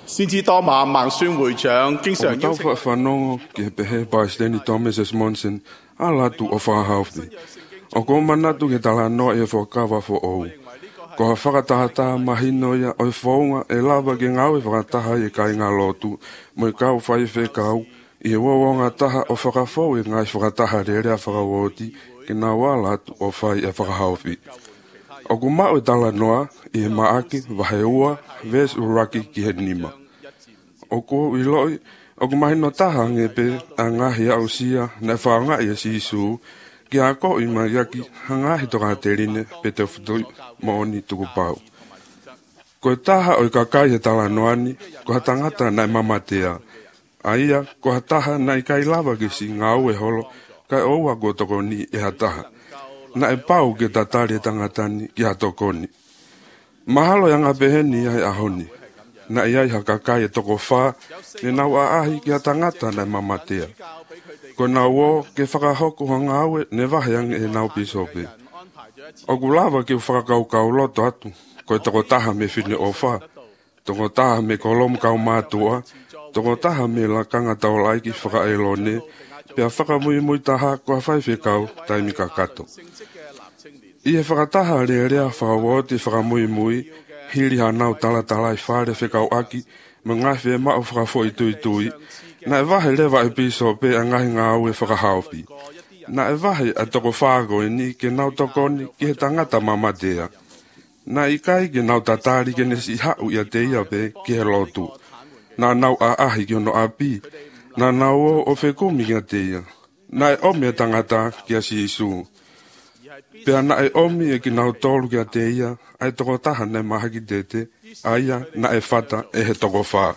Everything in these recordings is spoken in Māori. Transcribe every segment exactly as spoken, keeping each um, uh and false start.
先知多馬孟孫會長經常邀請我哋 whanongo ke pehe Paisteni Thomas Monson ala tu o whahauwhi. O ko manatu ke tala noa e whakawa fo ou. Ko ha whakatahata mahino ia o whaunga e lava ke ngau e whakataha e kai ngā lotu mo i kau whai whekau i e wawonga taha o whakafau e ngai whakataha rerea whakawoti ke nā wala tu o whai e whakahauwhi. O ku mao e tala noa i e maaki wahe ua ves uraki ki he nima. O ko i loi, o ku mahino taha ngepe a ngahi au sia na whaanga i a sisu ki a ko i mariaki hangahi toka terine pe te futui mooni tuku pau. Ko taha o i kakai he tala noani, ko ha tangata na mamatea. A ia, ko ha taha na i kai lava ki si ngau e holo, kai oua ko toko ni e ha taha. Na e pau ke tatari tangatani ki ha toko ni. Mahalo yang apeheni ai ahoni. Na iai hakakai e toko wha, ne nau a ahi ki a tangata na mamatea. Ko nau o ke whakahoko hanga aue, ne waheang e nau pisope. O ku lava ke whakakau kau loto atu, ko e toko taha me whine o wha, toko taha me kolom kau mātua, toko taha me la kanga tau laiki whakaelone, pia whakamui mui taha ko a whaiwhi kau taimi ka kato. I e whakataha rea rea whakawoti whakamui mui, hiri ha nau tala tala i whare whekau aki, ma ngai whe mao whakafo i tui tui, na e wahe lewa e piso pe a ngahi ngā au e whakahaupi. Na e wahe a toko whāgo e ni ke nau tokoni ki he tangata mamatea. Na i kai ke nau tatari ke nesi hau i a te ia pe ki he lotu. Na nau a ahi ki ono api, na nau o o whekumi ki a te ia. Na e omi a tangata ki a si isu. Pea na e omi e ki nau tolu ki a te ia, ai toko taha ne mahaki tete, aia na e whata e he toko whaa.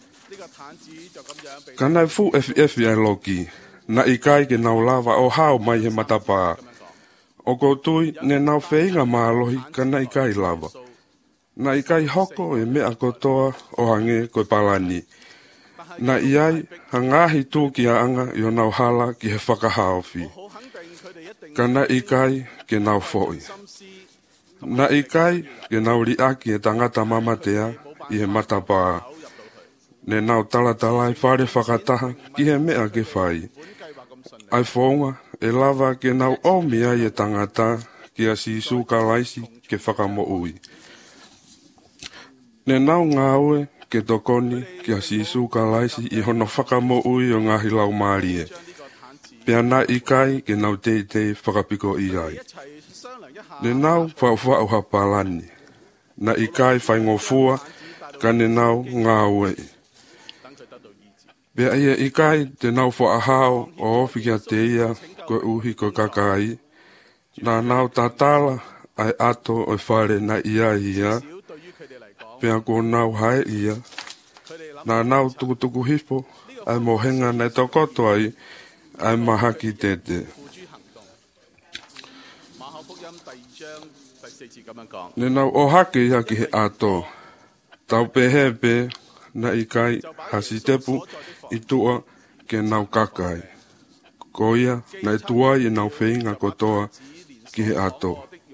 Kana e fu F F ai loki, na i kai ke nau lava o hao mai he matapaa. O koutui ne nau wheinga maalohi kana i kai lava. Na i kai hoko e mea kotoa o hange koe palani. Na i ai hangahi tū ki a anga i o nau hala ki he whakahaofi. Kana i kai ke nau foi. Na i kai ke nau riaki e tangata mamatea i he matapaa. Ne nau tala tala i whare whakataha ki he mea ke whai. Ai whaunga e lava ke nau omi ai e tangata ki a si suka laisi ke whakamo ui. Ne nau ngāue ke tokoni ki a si suka laisi i hono whakamo ui o ngahi lau mārie. Pea na i kai ke nau tei tei whakapiko i ai. Ne nau whau whau hapalani. Na i kai whai ngofua ka ne nau ngāue. Pea ia i kai te nau whaahao o ofi kia te ia koe uhi koe kakai. Nā nau tatala ai ato o whare na ia ia. Pea ko nau hae ia. Nā nau tukutuku hipo ai mohenga nei tokoto ai ai mahaki tete. Ne nau o hake ia ki he ato. Tau pehe pe na i kai hasi tepu i tua ke nau kakai. Ko ia na i tua i nau wheinga kotoa ki he ato.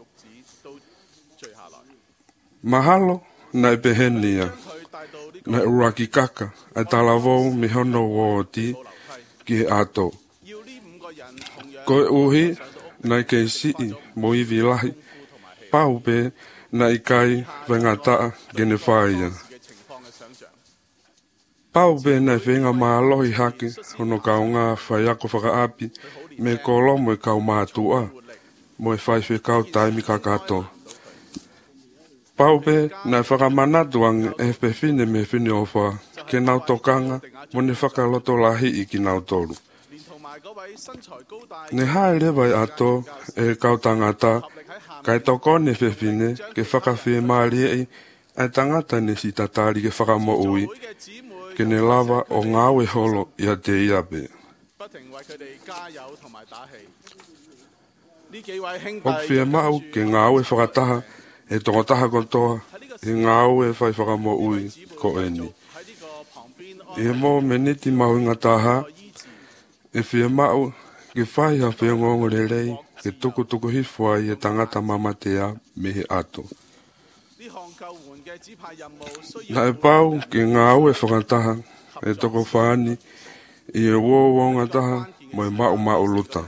Mahalo na i pehenia. Na i uraki kaka ai talavou me hono wooti ki he ato. Ko e uhi na i kei sii mo i vilahi. Pau pe na i kai wengataa gene whaia. Pau pe na i whenga maalohi hake hono kau ngā whaiako whakaapi me kolomo e kau mātua mo e whai whekau taimi kakato. Pau pe na i whakamanatuang e pewhine me whine ofa ke nau tokanga mo ne whakaloto lahi i ki nau toru. Ne hae lewai ato e kau tangata kai tokone whewhine ke whakawhi maari ei ai tangata ne si tatari ke whakamo ui ke ne lava o ngāwe holo i a te iape. O whia mau ke ngāwe whakataha e tongotaha kotoa e ngāwe whai whakamo ui ko eni. E mo meniti mau inga taha e whia mau ke whai ha whia ngongo rei ke tuku tuku hifua i e tangata mamatea me he ato. Na e pau ke ngā au e whakataha e toko whaani i e wōwonga taha mo e mau mau luta.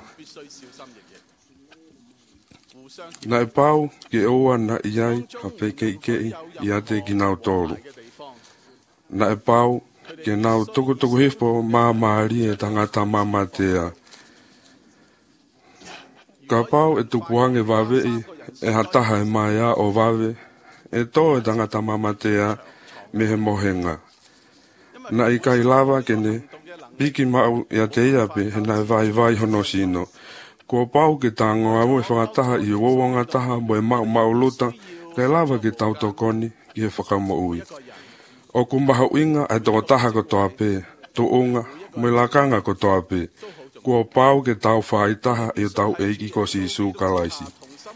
Na e pau ke oa na iai a pekei kei i ate ki nau tōru. Na e pau ke nau tuku tuku hifo mā maari e tangata mamatea. Ka pau e tukuange wawei e hataha e maia o wawe e tō e tangata mamatea me he mohenga. Na i kai lava kene piki mau i a te iape he nai vai vai hono sino. Ko pau ke tango au e whakataha i wawanga taha mo e mau mau luta kai lava ke tau tokoni ki he whakamo ui. O kumbaha uinga ai toko taha ko toa pe, to unga mo i lakanga ko toa pe. Ko pau ke tau whai taha i tau eiki ko si isu kalaisi.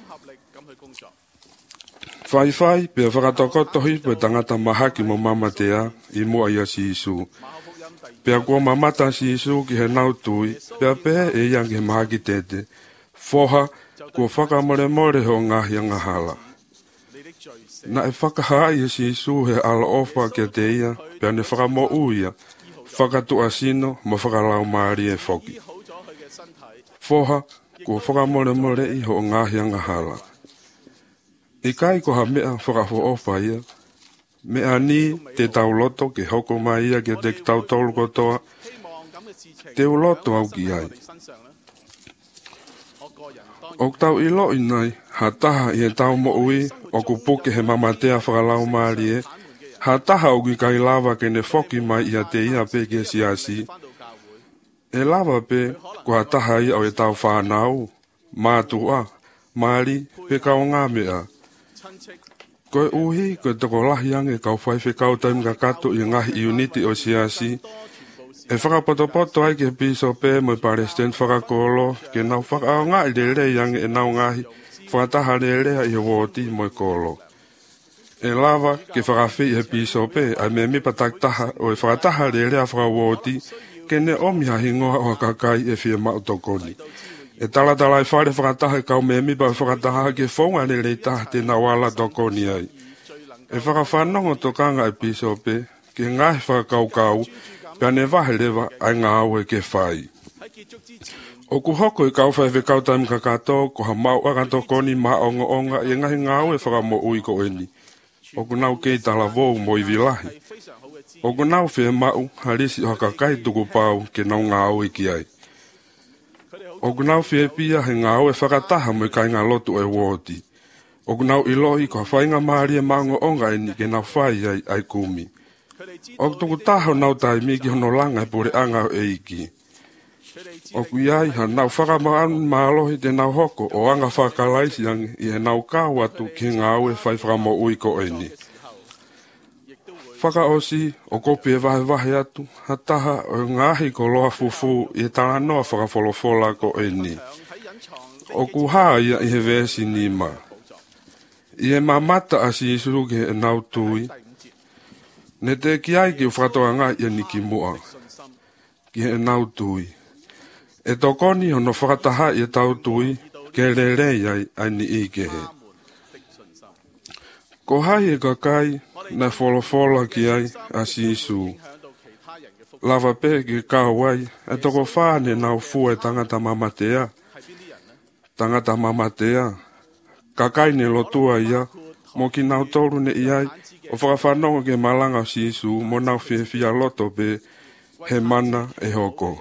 Whai whai pe whakatokoto hipo e tangata mahaki mo mamatea i mua ia si isu. Pea kua mamata si isu ki he nau tui, pea pea e iang he mahaki tete. Foha, kua whakamore more ho ngahi ngahala. Na e whakahai e si isu he ala ofa ke te ia, pea ne whakamo uia, whakatu asino mo whakalau maari e whoki. Foha, kua whakamore more i ho ngahi ngahala. I kai ko ha mea whakafo ofa ia, mea ni te tau loto ke hoko mai ia ke te tau tolu kotoa, te uloto au ki ai. O tau ilo inai, ha taha i e tau mo ui, o ku puke he mamatea whakalau maari e, ha taha o ki kai lava ke ne whoki mai ia te ia pe ke siasi. E lava pe, ko ha taha ia o e tau whanau, mātua, maari, pe kau ngā mea. Koe uhi, koe toko lahi ange kau whaiwhi kau taim ka kato i ngahi i uniti o siasi. E whakapotopoto ai ke piso pe mo i Palestine whakakolo, ke nau whakao ngā i le rei ange e nau ngahi, whakataha le rea i woti mo i kolo. E lava ke whakawhi e piso pe, ai me mipa taktaha o e whakataha le rea whakawoti, ke ne omi hahingoa o kakai e fie mautokoni. E tala tala i whare whakataha e kau me mipa whakataha ke whaunga ne rei taha te nawala tokoni ai. E whakawhanongo tokanga e piso pe, ke ngahi whakakau kau, pia ne wahe lewa ai ngā au e ke whai. O ku hoko i kau whaiwe kau taim kakato, ko ha mau aka tokoni ma onga onga i ngahi ngā au e whakamo ui ko eni. O ku nau kei tala vou mo i vilahi. O ku nau whea mau harisi o hakakai tuku pau ke nau ngā au i ki ai. O gunau fie pia he ngā au e whakataha mo i kai ngā lotu e wōti. O gunau ilohi ko whainga maari e maunga onga e ni ke nau whai ai, ai kumi. O tuku taho nau tai miki hono langa e pore anga e iki. O kui ai ha nau whakamaan maalohi te nau hoko o anga whakalaisi angi i he nau kāwatu ki ngā au e whai whakamo ui ko e ni. Whakaosi o kopi e wahe wahe atu, ha taha o ngahi ko loa fufu i e tala noa whakawholofola ko e ni. O ku haa ia i he vesi ni ma. I e mamata a si isuruke e nau tui, ne te ki ai ki u whakatoa ngā i ni ki mua, ki he nau tui. E tokoni hono whakataha i e tau tui, ke re rei ai ai ni i ke he. Ko hai e kakai, na wholofola ki ai a si isu. Lava pe ki kauai, e toko whāne nau fua e tangata mamatea. Tangata mamatea. Kakai ne lotua ia, mo ki nau toru ne iai, o whakawhanongo ke malanga si isu, mo nau fie fia loto pe, he mana e hoko.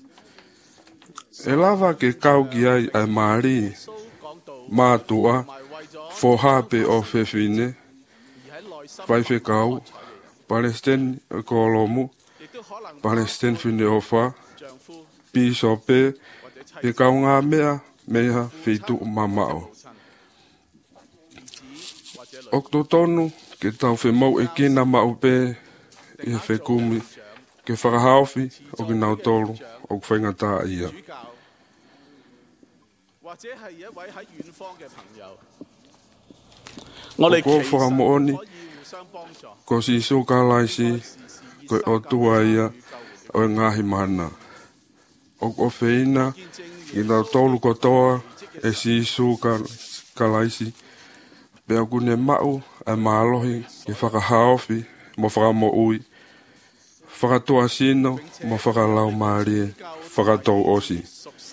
E lava ke kau ki ai ai maari, mātua, whohape o whewhine, whaiwhe kau, Palestine e kolomu, Palestine whine ofa, piso pe, pe kau ngā mea, mea whitu mamao. Okto tonu, ke tau whe mau e kina mau pe, i he whekumi, ke whakahauwhi, o ki nau tolu, o ki whaingata ia. O ko whakamooni, ko si suka laisi, ko o tua ia, o ngahi mana. O ko whina, ki nau tolu kotoa, e si suka laisi, Pea kune mau e mālohi ke whakahaofi mo whakamoui, whakatoa sino mo whakalau mārie, whakatou osi.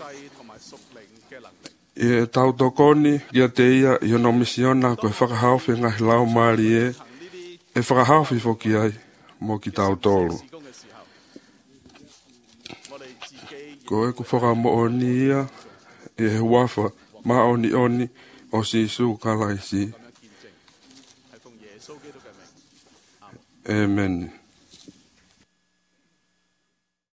E tau tokoni kia te ia i ono misiona koe whakahaofi ngahi lau mārie, e whakahaofi foki ai mo ki tau tolu. Ko e ku whakamooni ia e he wafa maoni oni o Sisu kalaisi. Amen.